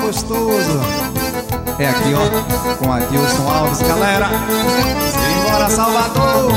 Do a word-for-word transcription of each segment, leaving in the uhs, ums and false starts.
gostoso. É aqui, ó, com Adilson Alves, galera. Simbora, Salvador.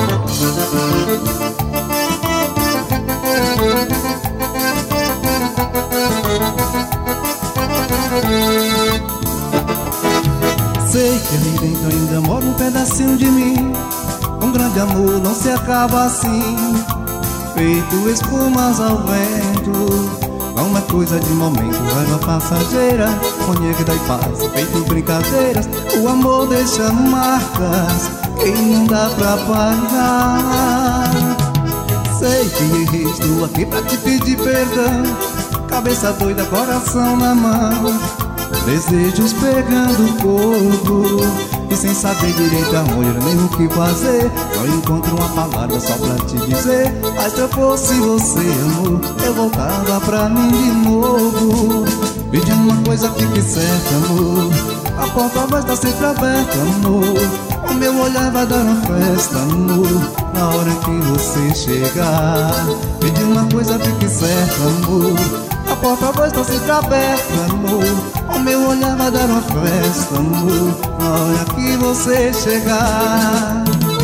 Sei que ali dentro ainda mora um pedacinho de mim. Um grande amor não se acaba assim, feito espumas ao vento. Não é coisa de momento, raiva passageira, onde daí passa, feito brincadeiras. O amor deixa marcas que não dá pra pagar. Sei que estou aqui pra te pedir perdão, cabeça doida, coração na mão, desejos pegando fogo, e sem saber direito aonde nem o que fazer. Só encontro uma palavra só pra te dizer: mas se eu fosse você, amor, eu voltava pra mim de novo. Pedi uma coisa, fique certa, amor, a porta vai estar sempre aberta, amor. O meu olhar vai dar uma festa, amor, na hora que você chegar. Pedi uma coisa, fique certa, amor, a porta vai estar sempre aberta, amor. O meu olhar vai dar uma festa, amor, na hora que você chegar.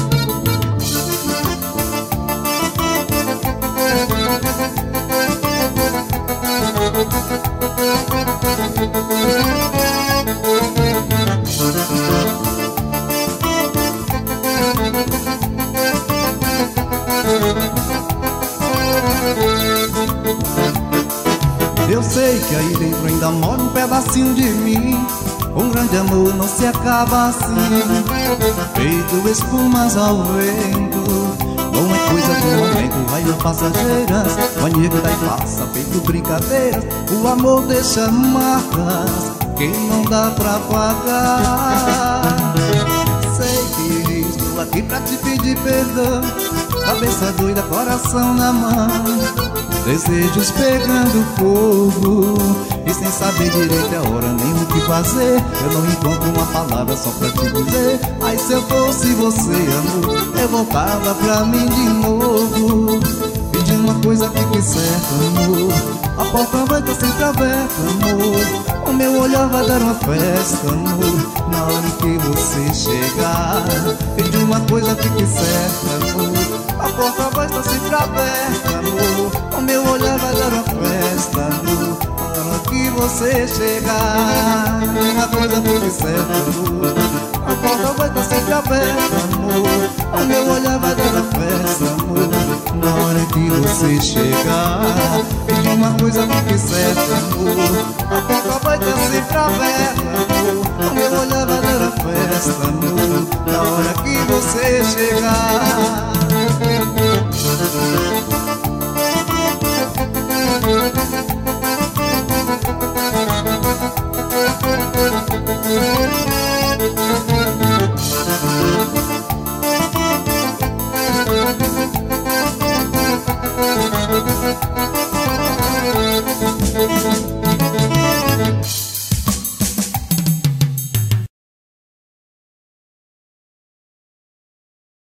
Eu sei que aí dentro ainda mora um pedacinho de mim. Um grande amor não se acaba assim, feito espumas ao vento. Não é coisa de momento, raivas passageiras, maníaco daí passa, feito brincadeiras. O amor deixa marcas que não dá pra pagar. Sei que estou aqui pra te pedir perdão, cabeça doida, coração na mão, desejos pegando fogo, e sem saber direito a hora nem o que fazer. Eu não encontro uma palavra só pra te dizer: mas se eu fosse você, amor, eu voltava pra mim de novo. Pedi uma coisa, fique certa, amor, a porta vai estar sempre aberta, amor. O meu olhar vai dar uma festa, amor, na hora que você chegar. Pedi uma coisa, fique certa, amor, a porta vai estar sempre aberta, amor. O meu olhar vai dar uma festa, amor, na hora que você chegar. Uma coisa, fique certa, amor, a porta vai estar sempre aberta, amor. O meu olhar vai dar uma festa, amor, na hora que você chegar. Pedi uma coisa, fique certa, amor, a porta vai estar sempre aberta, amor. O meu olhar vai dar uma festa, amor, na hora que você chegar.